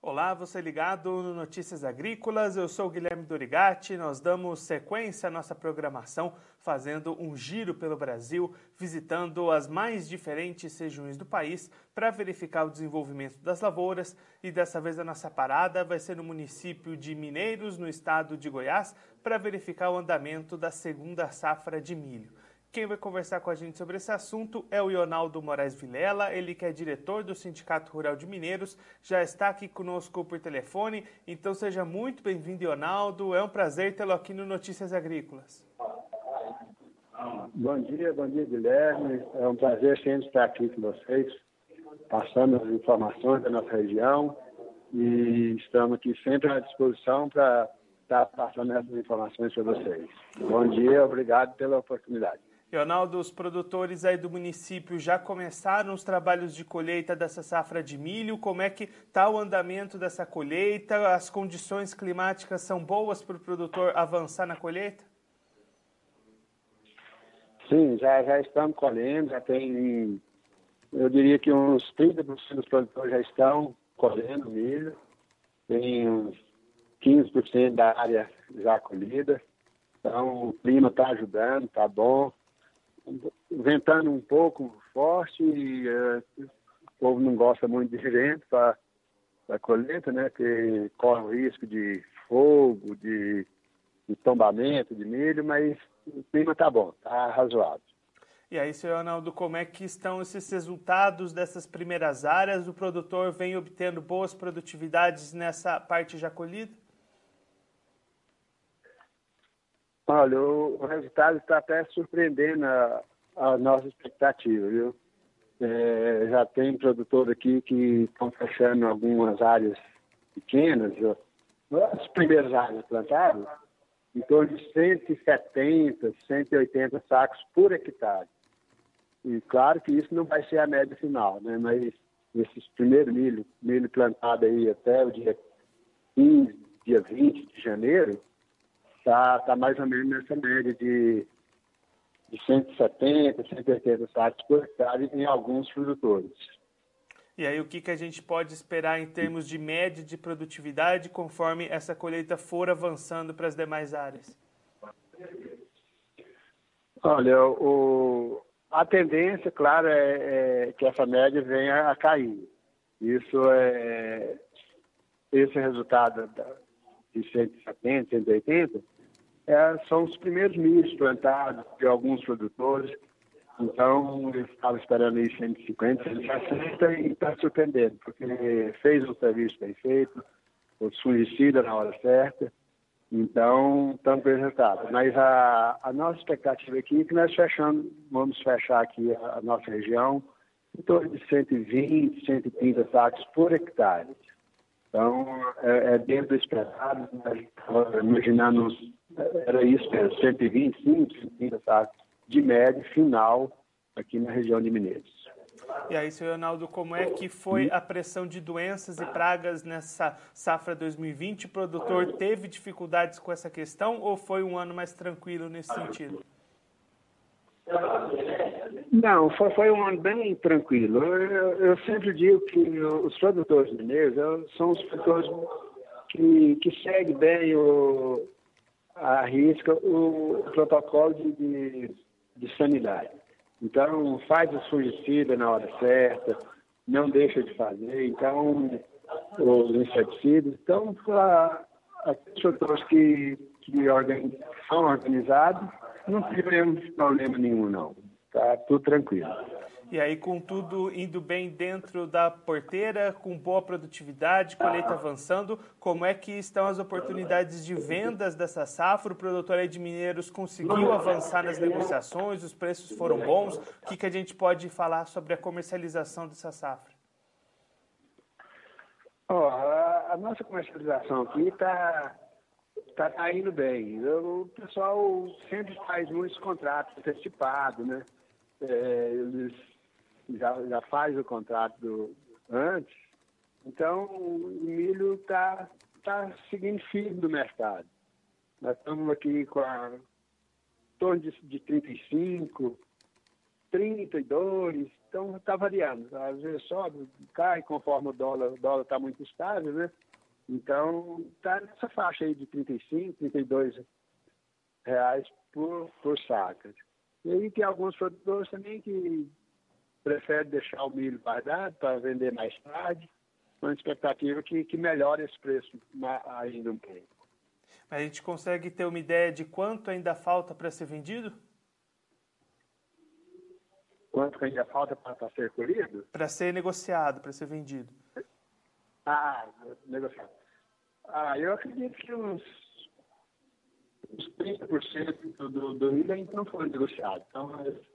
Olá, você ligado no Notícias Agrícolas, eu sou o Guilherme Dorigatti, nós damos sequência à nossa programação, fazendo um giro pelo Brasil, visitando as mais diferentes regiões do país para verificar o desenvolvimento das lavouras e dessa vez a nossa parada vai ser no município de Mineiros, no estado de Goiás, para verificar o andamento da segunda safra de milho. Quem vai conversar com a gente sobre esse assunto é o Ionaldo Moraes Vilela, ele que é diretor do Sindicato Rural de Mineiros, já está aqui conosco por telefone, então seja muito bem-vindo, Ionaldo, é um prazer tê-lo aqui no Notícias Agrícolas. Bom dia, Guilherme, é um prazer sempre estar aqui com vocês, passando as informações da nossa região e estamos aqui sempre à disposição para estar passando essas informações para vocês. Bom dia, obrigado pela oportunidade. Ionaldo, os produtores aí do município já começaram os trabalhos de colheita dessa safra de milho. Como é que está o andamento dessa colheita? As condições climáticas são boas para o produtor avançar na colheita? Sim, já estamos colhendo, já tem, eu diria que uns 30% dos produtores já estão colhendo milho, tem uns 15% da área já colhida, então o clima está ajudando, está bom. Ventando um pouco forte, o povo não gosta muito de vento para a colheita, né? Porque corre o risco de fogo, de tombamento de milho, mas o clima está bom, está razoável. E aí, senhor Ronaldo, como é que estão esses resultados dessas primeiras áreas? O produtor vem obtendo boas produtividades nessa parte já colhida? Olha, o resultado está até surpreendendo a nossa expectativa, viu? Já tem produtor aqui que estão fechando algumas áreas pequenas, as primeiras áreas plantadas, em torno de 170, 180 sacos por hectare. E claro que isso não vai ser a média final, né? Mas esses primeiros milho plantado aí até o dia 15, dia 20 de janeiro, Tá mais ou menos nessa média de 170, 180 sacos por hectare em alguns produtores. E aí, o que a gente pode esperar em termos de média de produtividade conforme essa colheita for avançando para as demais áreas? Olha, a tendência, claro, é que essa média venha a cair. Esse resultado de 170, 180, são os primeiros milhos plantados de alguns produtores. Então, eu estava esperando aí 150, 160 e está surpreendendo, porque fez o serviço bem feito, o fungicida na hora certa. Então, estamos com o resultado. Mas a nossa expectativa aqui é que nós vamos fechar aqui a nossa região em torno de 120, 130 sacos por hectare. Então, é dentro do esperado, imaginando, era isso mesmo, 125, 130 sacos de média final aqui na região de Mineiros. E aí, senhor Ronaldo, como é que foi a pressão de doenças e pragas nessa safra 2020? O produtor teve dificuldades com essa questão ou foi um ano mais tranquilo nesse sentido? Não, foi um ano bem tranquilo. Eu sempre digo que os produtores mineiros são os produtores que seguem bem a risca o protocolo de sanidade. Então, faz o fungicida na hora certa, não deixa de fazer, então, os inseticidas. Então, aqueles produtores que são organizados, não tivemos problema nenhum, não. Tá tudo tranquilo. E aí, com tudo indo bem dentro da porteira, com boa produtividade, colheita avançando, como é que estão as oportunidades de vendas dessa safra? O produtor aí de Mineiros conseguiu avançar nas negociações, os preços foram bons. O que a gente pode falar sobre a comercialização dessa safra? A nossa comercialização aqui está indo bem. O pessoal sempre faz muitos contratos antecipados, né? Eles já faz o contrato antes, então o milho está seguindo firme no mercado. Nós estamos aqui com em torno de 35, 32, então está variando. Às vezes sobe, cai conforme o dólar está muito estável, né? Então está nessa faixa aí de 35, 32 reais por saca. E aí tem alguns produtores também que preferem deixar o milho guardado para vender mais tarde, com a expectativa que melhore esse preço ainda um pouco. A gente consegue ter uma ideia de quanto ainda falta para ser vendido? Quanto que ainda falta para ser colhido? Para ser negociado, para ser vendido. Negociado. Eu acredito que uns 30% do milho ainda não foi negociado. Então,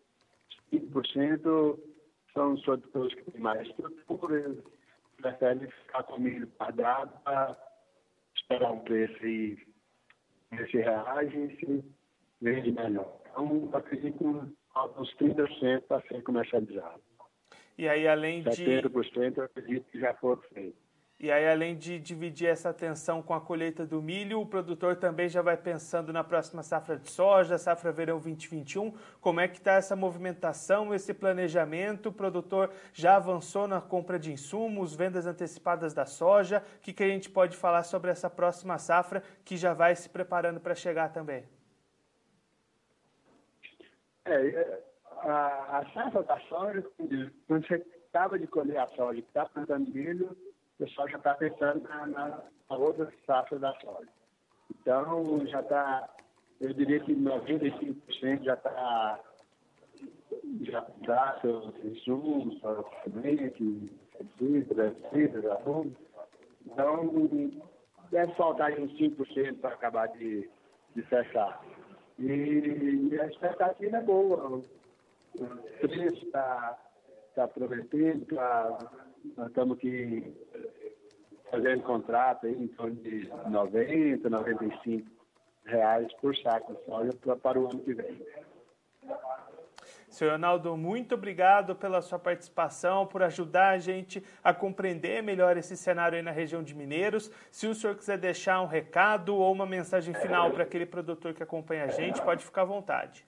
20% são os produtores que têm mais estrutura, eles preferem ficar com o milho guardado para esperar um preço aí nesse reais e se vende melhor. Então, acredito que uns 30% para ser comercializado. E aí, além 70% eu acredito que já foram feitos. E aí, além de dividir essa atenção com a colheita do milho, o produtor também já vai pensando na próxima safra de soja, safra verão 2021. Como é que está essa movimentação, esse planejamento? O produtor já avançou na compra de insumos, vendas antecipadas da soja? O que a gente pode falar sobre essa próxima safra que já vai se preparando para chegar também? A safra da soja, quando você acaba de colher a soja, que está plantando milho, o pessoal já está pensando na outra safra da soja. Então, já está, eu diria que 95% já dá seus insumos, semente, fibra, adubo. Então, deve faltar uns 5% para acabar de fechar. E a expectativa é boa. O preço está prometendo, nós estamos aqui fazendo contrato aí em torno de 90, 95 reais por saco de soja para o ano que vem. Senhor Ronaldo, muito obrigado pela sua participação, por ajudar a gente a compreender melhor esse cenário aí na região de Mineiros. Se o senhor quiser deixar um recado ou uma mensagem final para aquele produtor que acompanha a gente, pode ficar à vontade.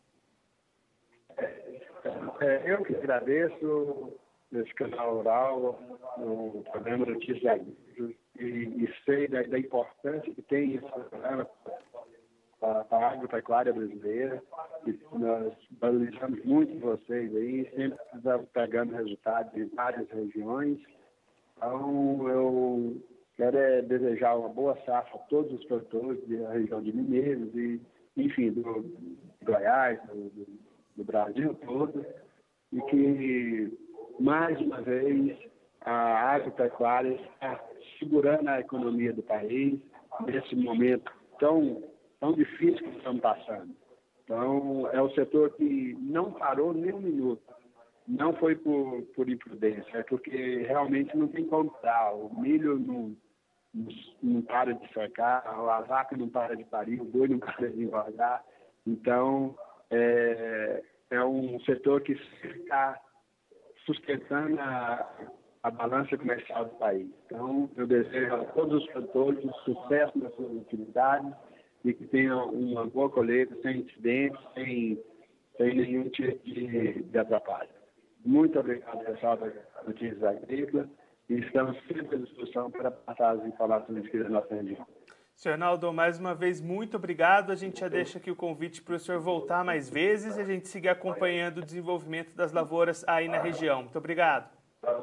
Eu que agradeço nesse canal rural, no programa Notícias Agrícolas, e sei da importância que tem esse programa para a agropecuária brasileira. E nós valorizamos muito vocês aí, sempre estamos pegando resultados em várias regiões. Então, eu quero desejar uma boa safra a todos os produtores da região de Mineiros e, enfim, do Goiás, do Brasil todo, e que, mais uma vez, a agropecuária está segurando a economia do país nesse momento tão difícil que estamos passando. Então, é o setor que não parou nem um minuto. Não foi por imprudência, é porque realmente não tem como dar. O milho não para de secar, a vaca não para de parir, o boi não para de engordar. Então, é um setor que está sustentando a balança comercial do país. Então, eu desejo a todos os produtores sucesso nas suas atividades e que tenham uma boa colheita, sem incidentes, sem nenhum tipo de atrapalho. Muito obrigado, pessoal da Notícias Agrícolas, e estamos sempre à disposição para passar as informações aqui da nossa região. Senhor Ronaldo, mais uma vez, muito obrigado. A gente já deixa aqui o convite para o senhor voltar mais vezes e a gente seguir acompanhando o desenvolvimento das lavouras aí na região. Muito obrigado.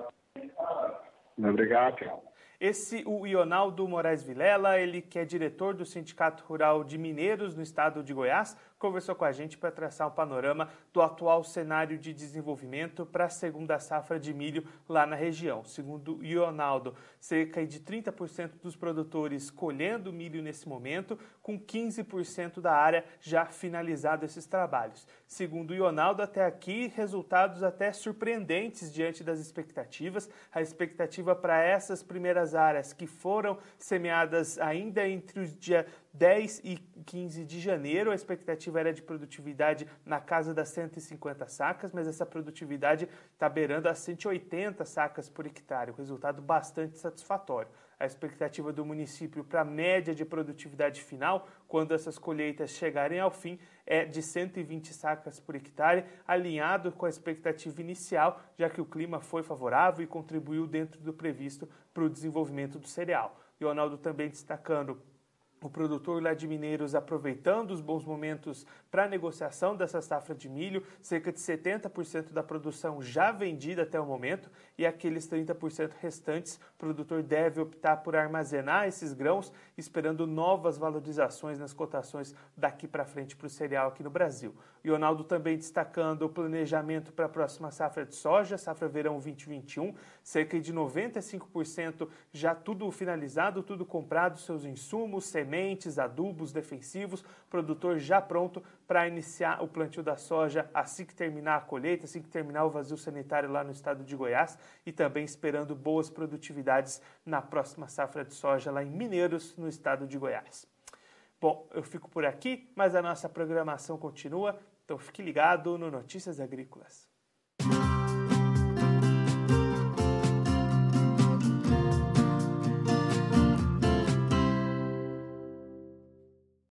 Obrigado, tchau. O Ionaldo Moraes Vilela, ele que é diretor do Sindicato Rural de Mineiros no estado de Goiás, conversou com a gente para traçar um panorama do atual cenário de desenvolvimento para a segunda safra de milho lá na região. Segundo o Ionaldo, cerca de 30% dos produtores colhendo milho nesse momento, com 15% da área já finalizado esses trabalhos. Segundo o Ionaldo, até aqui, resultados até surpreendentes diante das expectativas. A expectativa para essas primeiras áreas que foram semeadas ainda entre os dias 10 e 15 de janeiro, a expectativa era de produtividade na casa das 150 sacas, mas essa produtividade está beirando as 180 sacas por hectare, um resultado bastante satisfatório. A expectativa do município para a média de produtividade final, quando essas colheitas chegarem ao fim, é de 120 sacas por hectare, alinhado com a expectativa inicial, já que o clima foi favorável e contribuiu dentro do previsto para o desenvolvimento do cereal. E o Ronaldo também destacando o produtor lá de Mineiros aproveitando os bons momentos para a negociação dessa safra de milho, cerca de 70% da produção já vendida até o momento, e aqueles 30% restantes, o produtor deve optar por armazenar esses grãos, esperando novas valorizações nas cotações daqui para frente para o cereal aqui no Brasil. E o Ronaldo também destacando o planejamento para a próxima safra de soja, safra verão 2021, cerca de 95% já tudo finalizado, tudo comprado, seus insumos, sementes, adubos defensivos, produtor já pronto para iniciar o plantio da soja assim que terminar a colheita, assim que terminar o vazio sanitário lá no estado de Goiás, e também esperando boas produtividades na próxima safra de soja lá em Mineiros, no estado de Goiás. Bom, eu fico por aqui, mas a nossa programação continua, então fique ligado no Notícias Agrícolas.